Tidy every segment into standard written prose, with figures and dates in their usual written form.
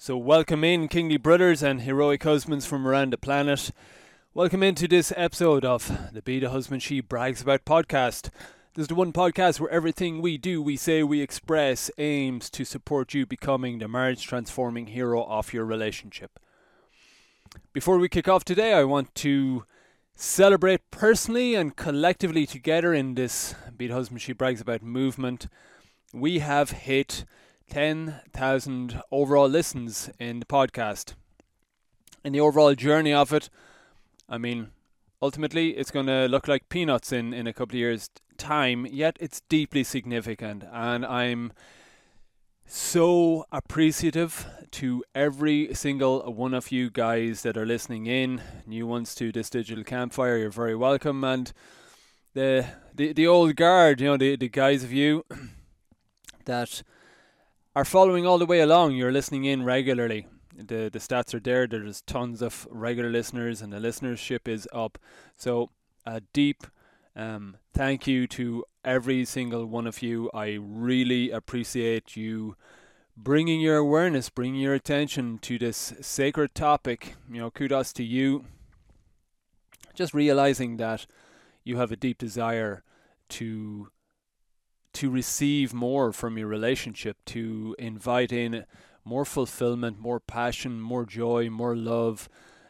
So welcome in, kingly brothers and heroic husbands from around the planet. Welcome into this episode of the Be the Husband She Brags About podcast. This is the one podcast where everything we do, we say, we express aims to support you becoming the marriage transforming hero of your relationship. Before we kick off today, I want to celebrate personally and collectively together in this Be the Husband She Brags About movement. We have hit 10,000 overall listens in the podcast. In the overall journey of it, ultimately it's going to look like peanuts in a couple of years' time, yet it's deeply significant. And I'm so appreciative to every single one of you guys that are listening in. New ones to this digital campfire, you're very welcome. And the old guard, the guys of you that are following all the way along, you're listening in regularly. The stats are there. There's tons of regular listeners and the listenership is up. So a deep thank you to every single one of you. I really appreciate you bringing your awareness, bringing your attention to this sacred topic. Kudos to you. Just realizing that you have a deep desire to receive more from your relationship, to invite in more fulfillment, more passion, more joy, more love,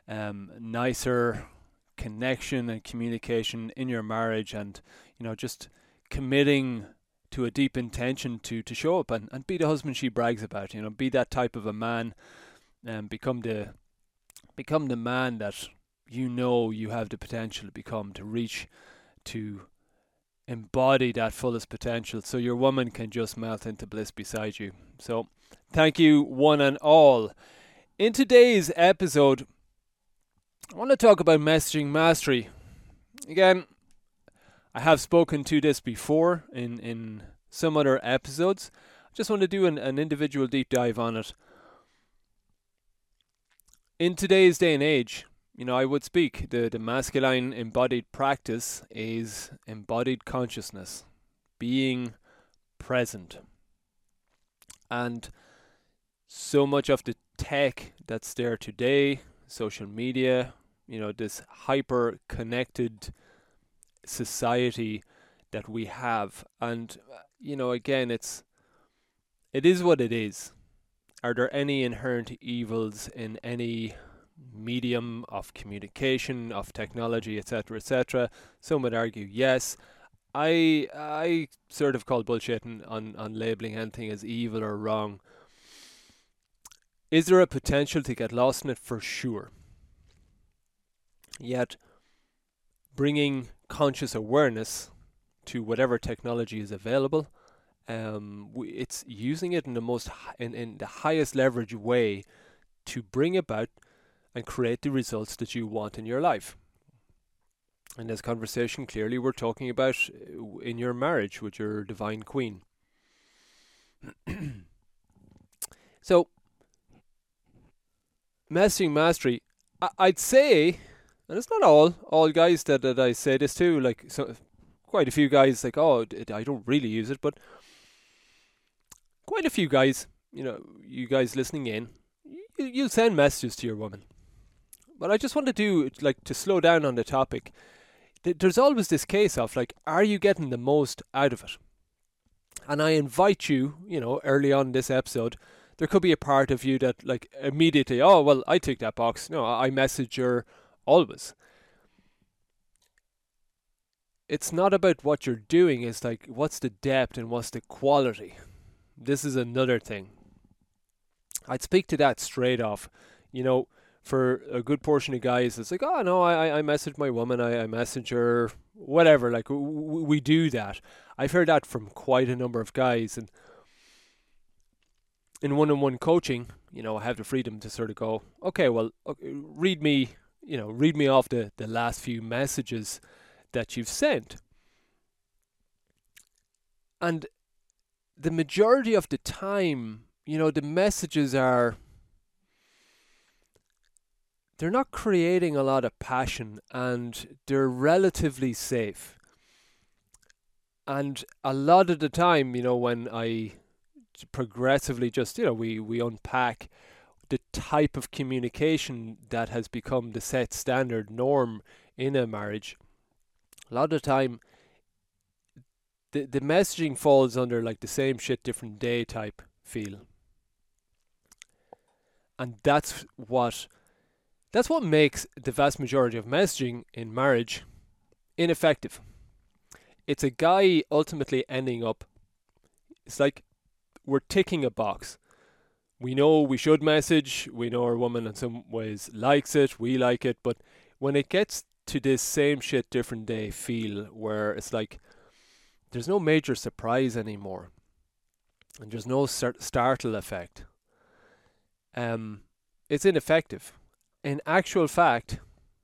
nicer connection and communication in your marriage, and just committing to a deep intention to show up and be the husband she brags about. Be that type of a man and become the man that you have the potential to become, to reach, to embody that fullest potential, so your woman can just melt into bliss beside you. So thank you one and all. In today's episode, I want to talk about messaging mastery. Again, I have spoken to this before in some other episodes. I just want to do an individual deep dive on it. In today's day and age, I would speak, the masculine embodied practice is embodied consciousness, being present. And so much of the tech that's there today, social media, this hyper-connected society that we have. And, again, it is what it is. Are there any inherent evils in any medium of communication, of technology, etc., etc.? Some would argue yes. I sort of call bullshit on labeling anything as evil or wrong. Is there a potential to get lost in it? For sure. Yet, bringing conscious awareness to whatever technology is available, it's using it in the highest leverage way to bring about and create the results that you want in your life. In this conversation, clearly we're talking about in your marriage with your divine queen. So, messaging mastery, I'd say, and it's not all guys that I say this to, quite a few guys I don't really use it, but quite a few guys, you guys listening in, you'll send messages to your woman. But I just want to slow down on the topic. There's always this case of, are you getting the most out of it? And I invite you, early on in this episode, there could be a part of you that, immediately, oh, well, I tick that box. No, I message her always. It's not about what you're doing. It's what's the depth and what's the quality? This is another thing. I'd speak to that straight off. For a good portion of guys, it's oh no, I message my woman, I message her, whatever, we do that. I've heard that from quite a number of guys, and in one-on-one coaching, I have the freedom to sort of go, okay, well, read me off the last few messages that you've sent. And the majority of the time, the messages they're not creating a lot of passion, and they're relatively safe. And a lot of the time, when I progressively just, we unpack the type of communication that has become the set standard norm in a marriage, a lot of the time the messaging falls under like the same shit, different day type feel. And that's what makes the vast majority of messaging in marriage ineffective. It's a guy ultimately ending up, it's like we're ticking a box. We know we should message, we know our woman in some ways likes it, we like it, but when it gets to this same shit, different day feel where it's like there's no major surprise anymore and there's no startle effect, it's ineffective. In actual fact,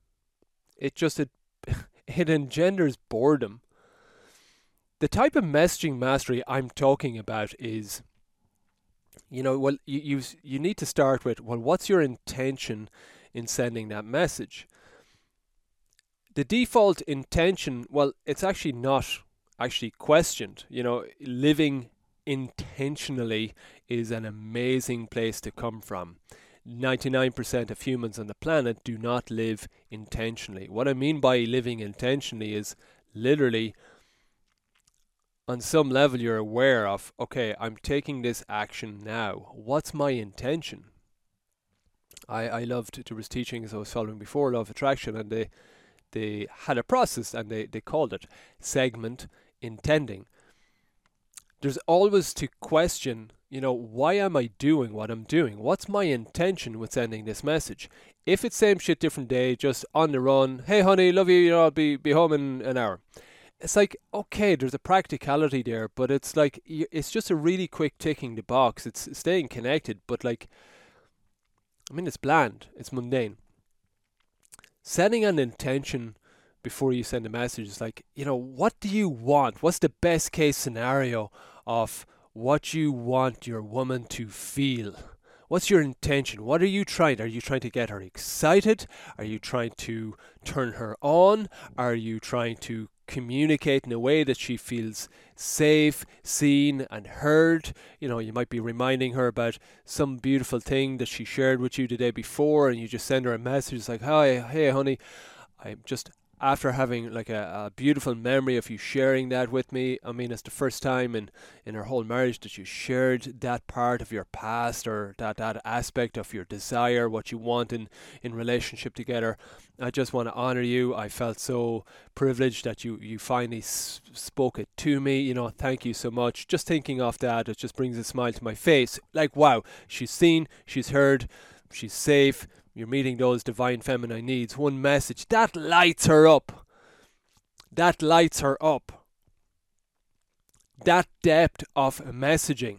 it engenders boredom. The type of messaging mastery I'm talking about is, well, you need to start with, well, what's your intention in sending that message? The default intention, well, it's actually not actually questioned. Living intentionally is an amazing place to come from. 99% of humans on the planet do not live intentionally. What I mean by living intentionally is literally, on some level, you're aware of, okay, I'm taking this action now. What's my intention? I loved, there was teachings I was following before, Law of Attraction, and they had a process and they called it segment intending. There's always to question, why am I doing what I'm doing? What's my intention with sending this message? If it's same shit, different day, just on the run, hey honey, love you, I'll be home in an hour. It's like, okay, there's a practicality there, but it's like, it's just a really quick ticking the box. It's staying connected, but it's bland, it's mundane. Setting an intention before you send a message is like, what do you want? What's the best case scenario of what you want your woman to feel? What's your intention? What are you trying? Are you trying to get her excited? Are you trying to turn her on? Are you trying to communicate in a way that she feels safe, seen and heard? You might be reminding her about some beautiful thing that she shared with you the day before, and you just send her a message like, hi, hey honey, I'm just after having like a beautiful memory of you sharing that with me. It's the first time in our whole marriage that you shared that part of your past, or that aspect of your desire, what you want in relationship together. I just want to honor you. I felt so privileged that you finally spoke it to me. Thank you so much. Just thinking of that, it just brings a smile to my face. Like, wow, she's seen, she's heard, she's safe. You're meeting those divine feminine needs. One message that lights her up. That lights her up. That depth of messaging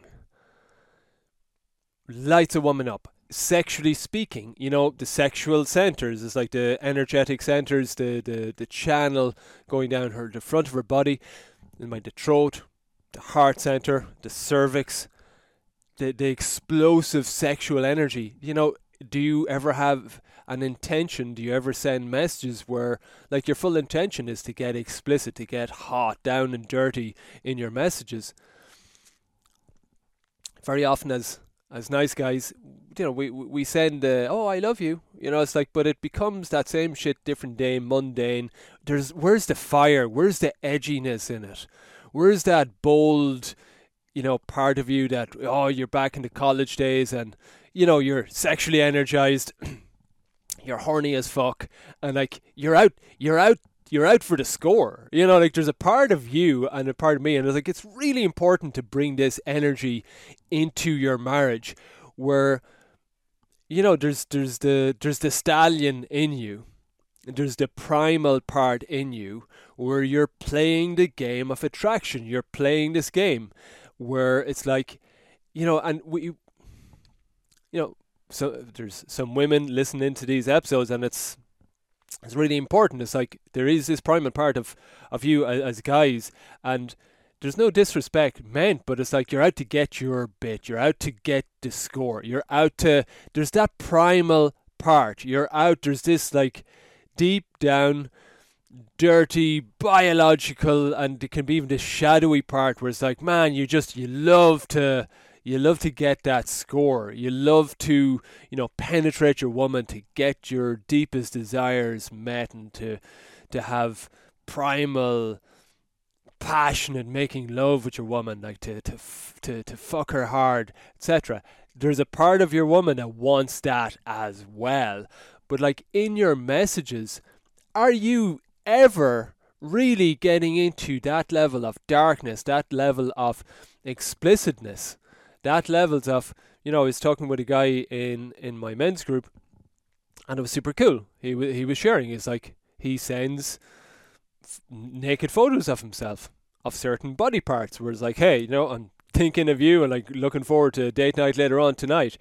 lights a woman up. Sexually speaking, the sexual centers is like the energetic centers, the channel going down the front of her body, the throat, the heart center, the cervix, the explosive sexual energy. Do you ever have an intention? Do you ever send messages where like your full intention is to get explicit, to get hot, down and dirty in your messages? Very often as nice guys, we send oh, I love you. It's like, but it becomes that same shit, different day, mundane. Where's the fire? Where's the edginess in it? Where's that bold, part of you that, oh, you're back in the college days and you're sexually energized, you're horny as fuck, and like you're out for the score. There's a part of you and a part of me, and it's like, it's really important to bring this energy into your marriage where, there's the stallion in you, there's the primal part in you where you're playing the game of attraction. You're playing this game where it's like, and we, so there's some women listening to these episodes, and it's really important. It's like there is this primal part of you as guys, and there's no disrespect meant, but it's like you're out to get your bit, you're out to get the score, there's that primal part, there's this like deep down dirty biological, and it can be even this shadowy part where it's like, man, you love to You love to get that score. You love to, penetrate your woman, to get your deepest desires met, and to have primal, passionate making love with your woman, like to fuck her hard, etc. There's a part of your woman that wants that as well. But like in your messages, are you ever really getting into that level of darkness, that level of explicitness, that levels of, I was talking with a guy in my men's group, and it was super cool. He was sharing, it's like he sends naked photos of himself, of certain body parts, where it's like, hey, I'm thinking of you and like looking forward to date night later on tonight.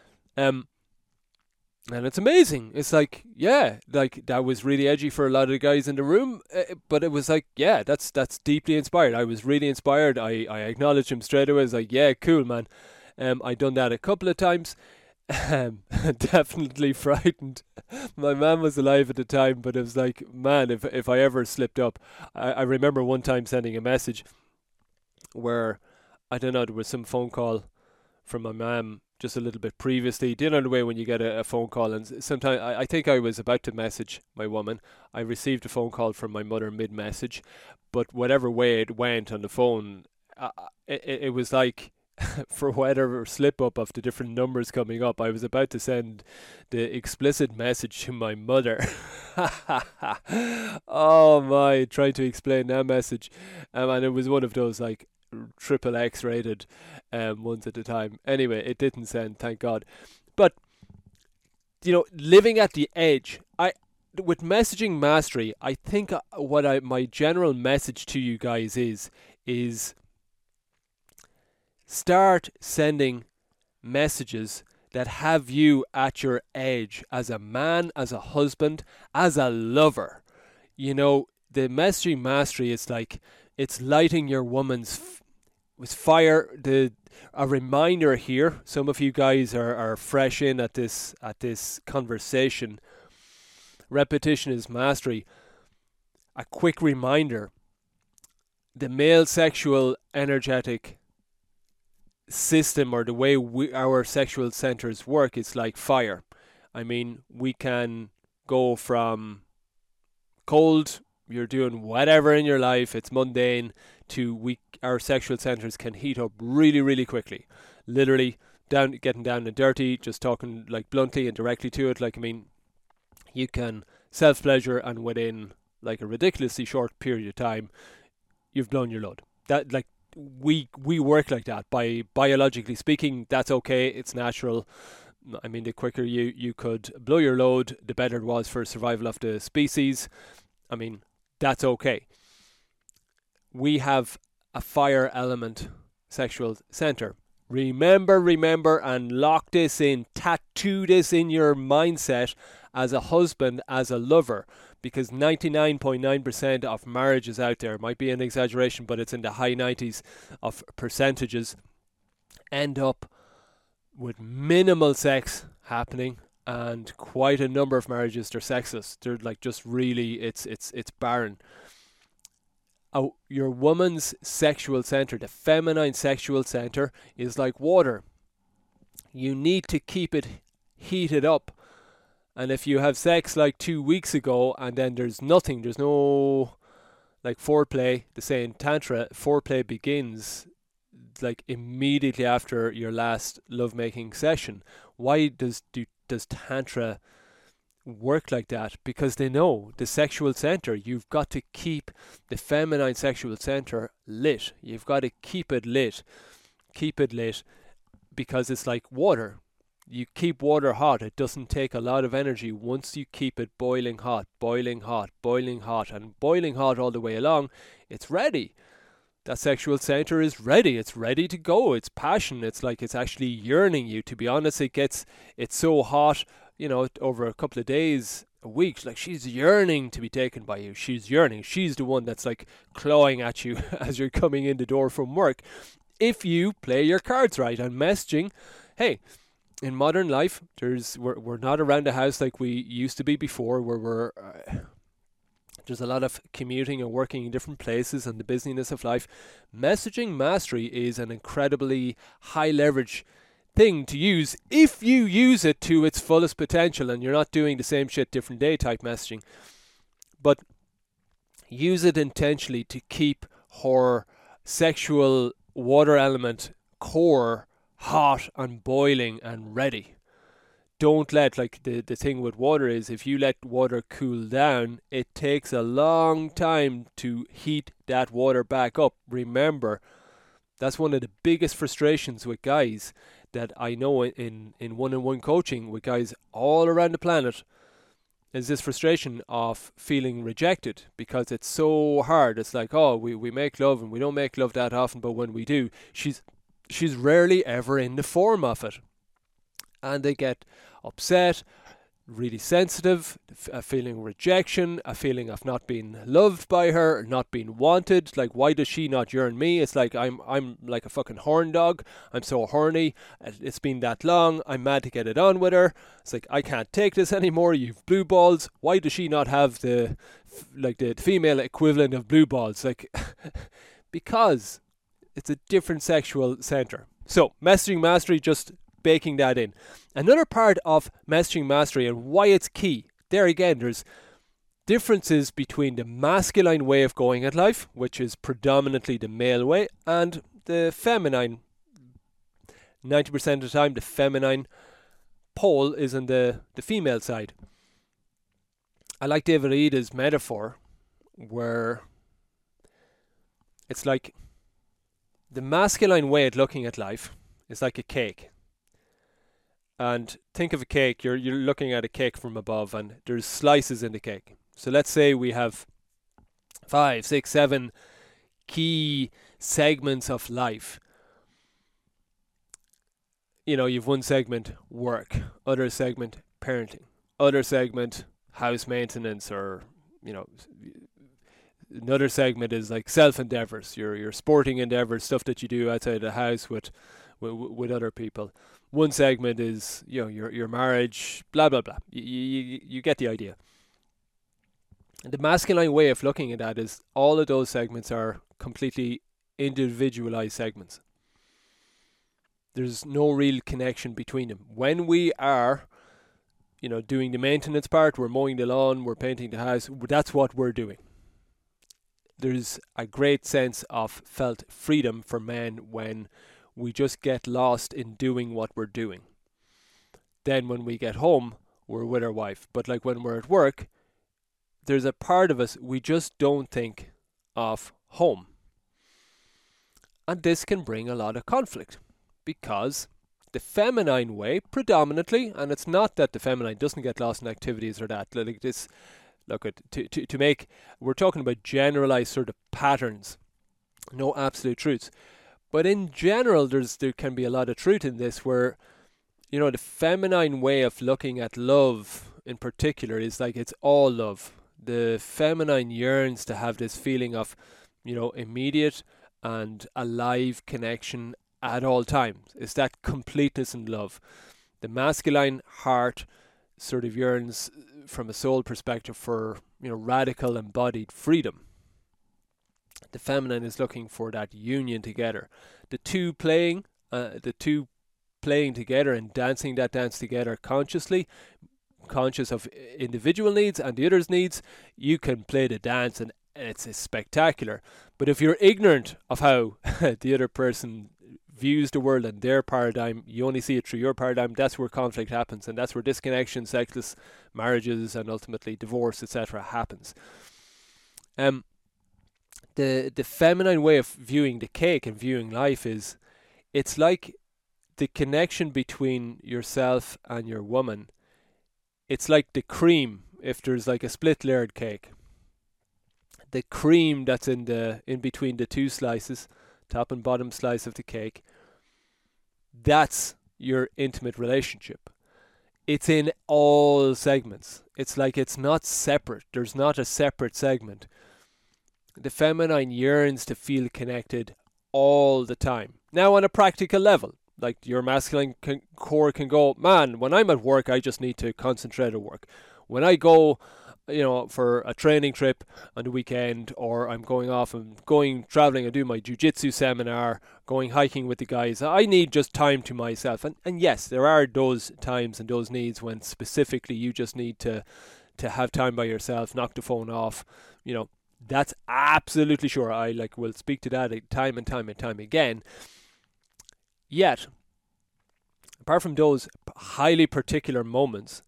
And it's amazing. It's like, yeah, like that was really edgy for a lot of the guys in the room, but it was like, yeah, that's deeply inspired. I was really inspired. I acknowledged him straight away. I was like, yeah, cool, man. I done that a couple of times. Definitely frightened. My man was alive at the time, but it was like, man, if I ever slipped up. I remember one time sending a message where, I don't know, there was some phone call from my mum just a little bit previously. Do you know the way when you get a phone call, and sometimes I think I was about to message my woman, I received a phone call from my mother mid-message, but whatever way it went on the phone, it was like, for whatever slip up of the different numbers coming up, I was about to send the explicit message to my mother. Oh my, trying to explain that message. And it was one of those like triple X rated ones at the time. Anyway, it didn't send, thank God. But living at the edge, with messaging mastery, I think my general message to you guys is start sending messages that have you at your edge as a man, as a husband, as a lover. The messaging mastery is like, it's lighting your woman's with fire. A reminder here, some of you guys are fresh in at this conversation. Repetition is mastery. A quick reminder, the male sexual energetic system, or the way our sexual centers work, is like fire. I mean, we can go from cold, you're doing whatever in your life, it's mundane, to our sexual centers can heat up really, really quickly. Literally getting down and dirty, just talking like bluntly and directly to it. Like, I mean, you can self-pleasure, and within like a ridiculously short period of time, you've blown your load. That, like, we work like that. By biologically speaking, that's okay, it's natural. I mean, the quicker you could blow your load, the better it was for survival of the species. I mean, that's okay. We have a fire element sexual center. Remember, and lock this in, tattoo this in your mindset as a husband, as a lover, because 99.9% of marriages out there, might be an exaggeration, but it's in the high 90s of percentages, end up with minimal sex happening, and quite a number of marriages, they're sexless. They're like, just really, it's barren. Your woman's sexual center, the feminine sexual center, is like water. You need to keep it heated up. And if you have sex like 2 weeks ago and then there's no like foreplay, the saying tantra, foreplay begins like immediately after your last lovemaking session. Why does tantra work like that? Because they know the sexual center, you've got to keep the feminine sexual center lit. You've got to keep it lit, because it's like water. You keep water hot, it doesn't take a lot of energy. Once you keep it boiling hot, and boiling hot all the way along, it's ready. That sexual center is ready. It's ready to go. It's passion. It's like it's actually yearning you. To be honest, it's so hot, over a couple of days, a week, like she's yearning to be taken by you. She's yearning. She's the one that's like clawing at you as you're coming in the door from work. If you play your cards right. And messaging, hey, in modern life, we're not around the house like we used to be before, where we're There's a lot of commuting and working in different places and the busyness of life. Messaging mastery is an incredibly high leverage thing to use if you use it to its fullest potential and you're not doing the same shit different day type messaging. But use it intentionally to keep her sexual water element core hot and boiling and ready. Don't let, like the thing with water is, if you let water cool down, it takes a long time to heat that water back up. Remember, that's one of the biggest frustrations with guys that I know in one-on-one coaching with guys all around the planet, is this frustration of feeling rejected because it's so hard. It's like, oh, we make love and we don't make love that often, but when we do, she's rarely ever in the form of it. And they get upset, really sensitive, a feeling of rejection, a feeling of not being loved by her, not being wanted. Like, why does she not yearn me? It's like I'm like a fucking horn dog. I'm so horny. It's been that long. I'm mad to get it on with her. It's like, I can't take this anymore. You've blue balls. Why does she not have the female equivalent of blue balls? Like, because it's a different sexual center. So messaging mastery, just baking that in. Another part of messaging mastery and why it's key, there again, there's differences between the masculine way of going at life, which is predominantly the male way, and the feminine. 90% of the time, the feminine pole is on the female side. I like David Ida's metaphor, where it's like the masculine way of looking at life is like a cake. And think of a cake, you're looking at a cake from above and there's slices in the cake. So let's say we have 5, 6, 7 key segments of life. You know, you've one segment, work, other segment, parenting, other segment, house maintenance, or, you know, another segment is like self-endeavors, your sporting endeavors, stuff that you do outside the house with other people. One segment is, you know, your marriage, blah blah blah. You get the idea. And the masculine way of looking at that is all of those segments are completely individualized segments. There's no real connection between them. When we are, you know, doing the maintenance part, we're mowing the lawn, we're painting the house, that's what we're doing. There's a great sense of felt freedom for men when we just get lost in doing what we're doing. Then when we get home, we're with our wife. But like when we're at work, there's a part of us, we just don't think of home. And this can bring a lot of conflict because the feminine way predominantly, and it's not that the feminine doesn't get lost in activities or that, like this, look at to make, we're talking about generalized sort of patterns, no absolute truths. But in general, there can be a lot of truth in this where, you know, the feminine way of looking at love in particular is like it's all love. The feminine yearns to have this feeling of, you know, immediate and alive connection at all times. It's that completeness in love. The masculine heart sort of yearns from a soul perspective for, you know, radical embodied freedom. The feminine is looking for that union together. The two playing together and dancing that dance together consciously, conscious of individual needs and the other's needs, you can play the dance and it's spectacular. But if you're ignorant of how the other person views the world and their paradigm, you only see it through your paradigm, that's where conflict happens, and that's where disconnection, sexless marriages, and ultimately divorce, etc. happens. The feminine way of viewing the cake and viewing life is, it's like the connection between yourself and your woman. It's like the cream, if there's like a split layered cake. The cream that's in between the two slices, top and bottom slice of the cake, that's your intimate relationship. It's in all segments. It's like it's not separate. There's not a separate segment. The feminine yearns to feel connected all the time. Now, on a practical level, like your masculine core can go, man, when I'm at work, I just need to concentrate at work. When I go for a training trip on the weekend, or I'm going off and going traveling and do my jiu-jitsu seminar, going hiking with the guys. I need just time to myself. And yes, there are those times and those needs when specifically you just need to have time by yourself, knock the phone off. That's absolutely sure. I will speak to that time and time and time again. Yet, apart from those highly particular moments,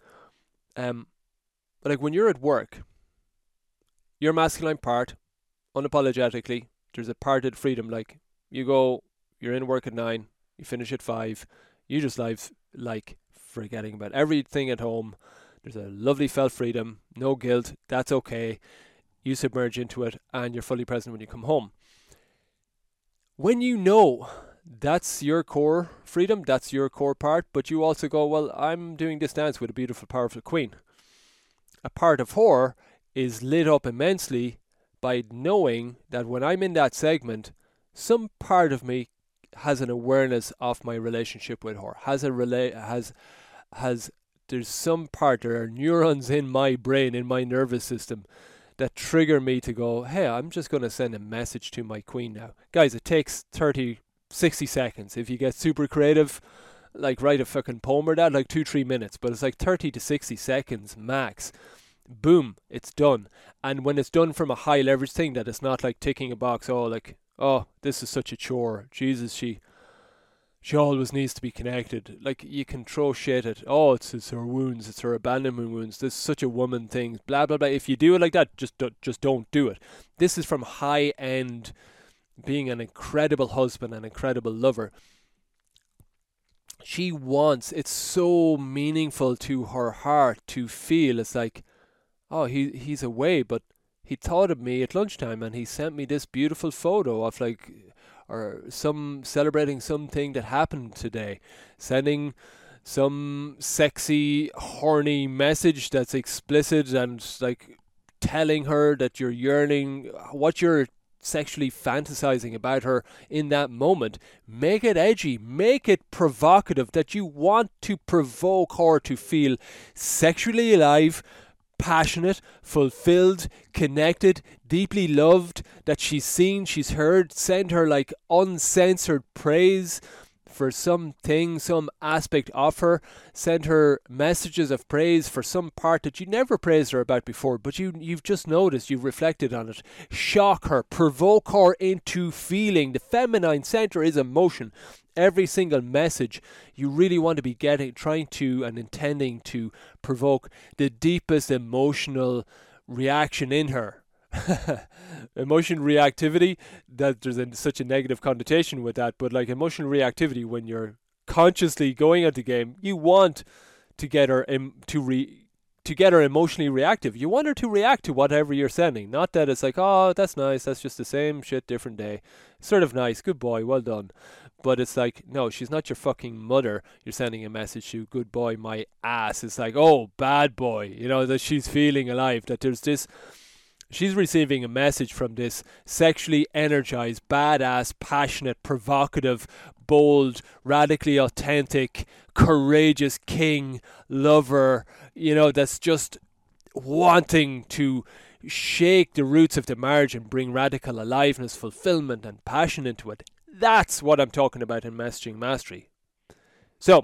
when you're at work, your masculine part, unapologetically, there's a parted freedom. Like, you're in work at 9, you finish at 5, you just forgetting about everything at home. There's a lovely felt freedom, no guilt, that's okay. You submerge into it and you're fully present when you come home. When you know that's your core freedom, that's your core part, but you also go, well, I'm doing this dance with a beautiful, powerful queen. A part of her is lit up immensely by knowing that when I'm in that segment, some part of me has an awareness of my relationship with her. There's some part, there are neurons in my brain, in my nervous system, that trigger me to go, hey, I'm just going to send a message to my queen now. Guys, it takes 60 seconds. If you get super creative, write a fucking poem or that, 2-3 minutes, but it's 30 to 60 seconds max. Boom, it's done. And when it's done from a high leverage thing, that it's not ticking a box, oh, this is such a chore. Jesus, she always needs to be connected. You can throw shit at, it's her wounds, it's her abandonment wounds, this is such a woman thing, blah, blah, blah. If you do it like that, just don't do it. This is from high end, being an incredible husband, an incredible lover. She wants, it's so meaningful to her heart to feel, it's he's away, but he thought of me at lunchtime and he sent me this beautiful photo of or some celebrating something that happened today, sending some sexy, horny message that's explicit and telling her that you're yearning, what you're sexually fantasizing about her in that moment. Make it edgy, make it provocative, that you want to provoke her to feel sexually alive, passionate, fulfilled, connected, deeply loved, that she's seen, she's heard. Send her uncensored praise for something, some aspect of her. Send her messages of praise for some part that you never praised her about before, but you've just noticed, you've reflected on it. Shock her, provoke her into feeling. The feminine center is emotion. Every single message you really want to be trying to and intending to provoke the deepest emotional reaction in her. Emotion reactivity, that there's such a negative connotation with that, but emotional reactivity, when you're consciously going at the game, you want to get her to get her emotionally reactive. You want her to react to whatever you're sending. Not that it's oh, that's nice, that's just the same shit, different day. Sort of nice, good boy, well done. But it's no, she's not your fucking mother you're sending a message to, good boy, my ass. It's oh, bad boy, that she's feeling alive, that there's this, she's receiving a message from this sexually energized, badass, passionate, provocative, bold, radically authentic, courageous king, lover, that's just wanting to shake the roots of the marriage and bring radical aliveness, fulfillment, and passion into it. That's what I'm talking about in Messaging Mastery. So,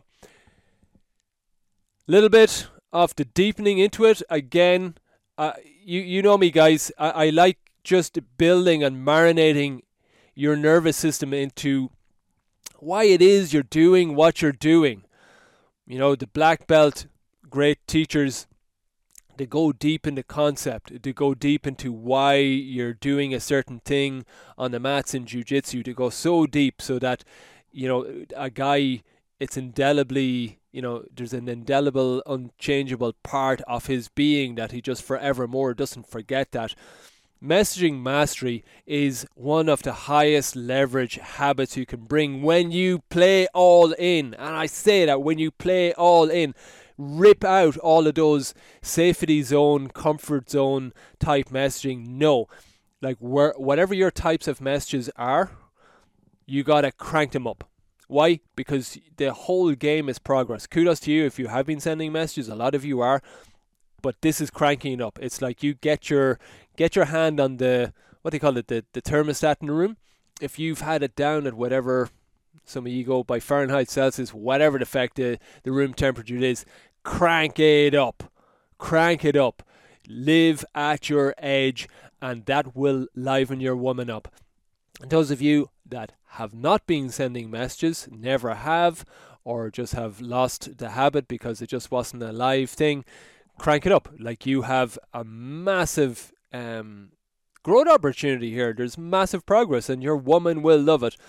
little bit of the deepening into it. Again, you know me, guys. I like just building and marinating your nervous system into why it is you're doing what you're doing. The black belt, great teachers, they go deep in the concept. They go deep into why you're doing a certain thing on the mats in jiu-jitsu. They go so deep so that, a guy, it's indelibly, there's an indelible, unchangeable part of his being that he just forevermore doesn't forget that. Messaging mastery is one of the highest leverage habits you can bring when you play all in. And I say that, when you play all in. Rip out all of those safety zone, comfort zone type messaging. No, whatever your types of messages are, you gotta crank them up. Why? Because the whole game is progress. Kudos to you if you have been sending messages. A lot of you are. but this is cranking it up. It's like you get your hand on the, what do you call it, the thermostat in the room. If you've had it down at whatever, some of you go by Fahrenheit, Celsius, whatever the effect the room temperature is, crank it up. Crank it up. Live at your edge, and that will liven your woman up. And those of you that have not been sending messages, never have, or just have lost the habit because it just wasn't a live thing, crank it up. Like, you have a massive growth opportunity here. There's massive progress, and your woman will love it.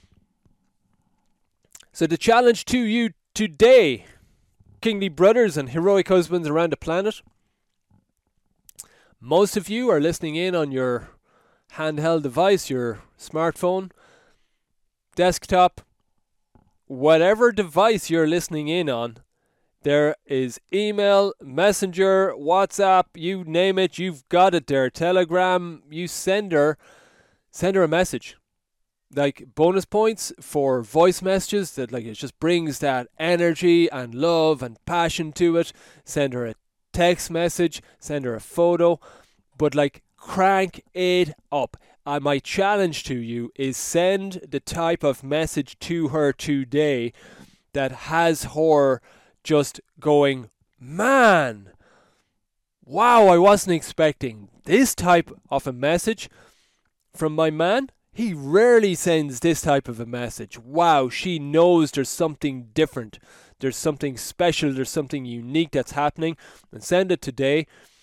So the challenge to you today, kingly brothers and heroic husbands around the planet, most of you are listening in on your handheld device, your smartphone, desktop, whatever device you're listening in on. There is email, messenger, WhatsApp, you name it, you've got it there. Telegram, you send her a message. Like, bonus points for voice messages that, like, it just brings that energy and love and passion to it. Send her a text message, send her a photo, but like, crank it up. My challenge to you is send the type of message to her today that has her just going, man, wow, I wasn't expecting this type of a message from my man. He rarely sends this type of a message. Wow, she knows there's something different. There's something special. There's something unique that's happening. And send it today.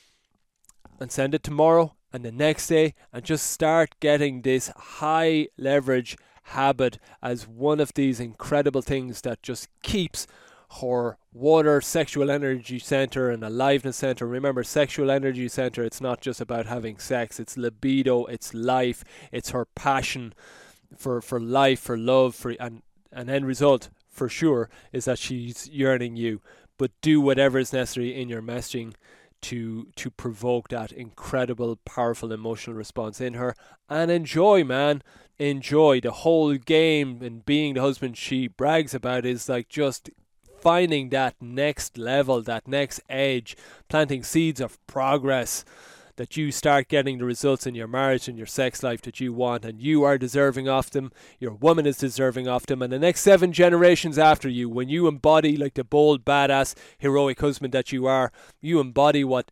And send it tomorrow. And the next day. And just start getting this high leverage habit as one of these incredible things that just keeps her water sexual energy center and aliveness center. Remember, sexual energy center, it's not just about having sex, it's libido, it's life, it's her passion for life, for love, for and end result for sure is that she's yearning you. But do whatever is necessary in your messaging to provoke that incredible, powerful emotional response in her. And enjoy, man. Enjoy the whole game. And being the husband she brags about is like just finding that next level, that next edge, planting seeds of progress, that you start getting the results in your marriage and your sex life that you want, and you are deserving of them, your woman is deserving of them, and the next 7 generations after you, when you embody like the bold, badass, heroic husband that you are, you embody what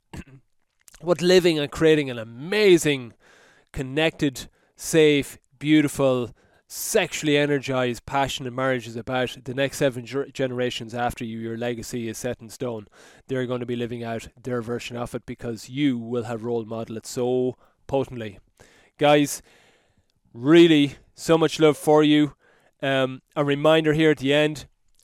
living and creating an amazing, connected, safe, beautiful, sexually energized, passionate marriage is about. The next 7 generations after you, your legacy is set in stone. They're going to be living out their version of it because you will have role modeled it so potently. Guys, really, so much love for you. A reminder here at the end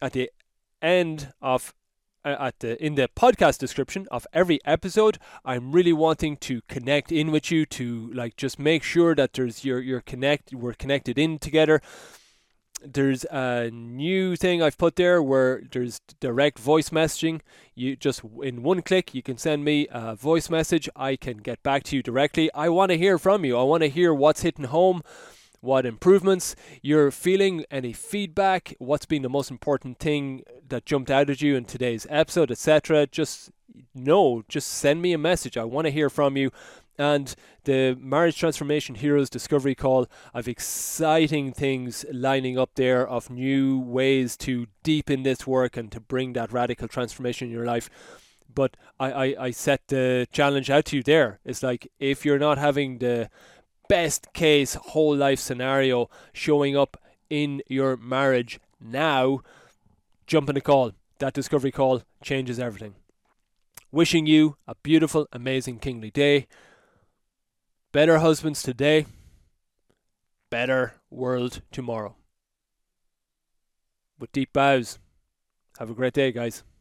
of in the podcast description of every episode, I'm really wanting to connect in with you, to like just make sure that there's we're connected in together. There's a new thing I've put there where there's direct voice messaging. You just, in one click, you can send me a voice message. I can get back to you directly. I want to hear from you. I want to hear what's hitting home, what improvements you're feeling, any feedback, what's been the most important thing that jumped out at you in today's episode, etc. Just send me a message. I want to hear from you. And the Marriage Transformation Heroes Discovery Call, I've exciting things lining up there of new ways to deepen this work and to bring that radical transformation in your life. But I set the challenge out to you there. It's like, if you're not having the best case whole life scenario showing up in your marriage now, jump in the call. That discovery call changes everything. Wishing you a beautiful, amazing, kingly day. Better husbands today. Better world tomorrow. With deep bows. Have a great day, guys.